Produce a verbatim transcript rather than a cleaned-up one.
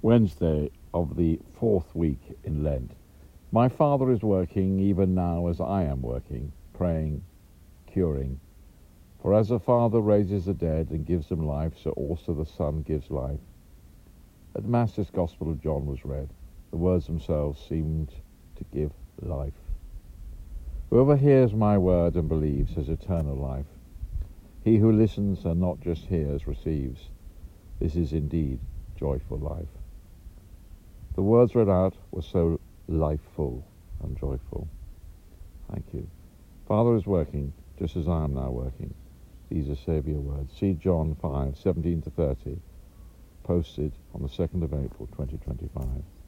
Wednesday of the fourth week in Lent. My Father is working even now as I am working, praying, curing. For as the Father raises the dead and gives them life, so also the Son gives life. At Mass, this Gospel of John was read. The words themselves seemed to give life. Whoever hears my word and believes has eternal life. He who listens and not just hears receives. This is indeed joyful life. The words read out were so lifeful and joyful. Thank you. Father is working just as I am now working. These are Saviour words. See John five, seventeen to thirty, posted on the second of April, twenty twenty-five.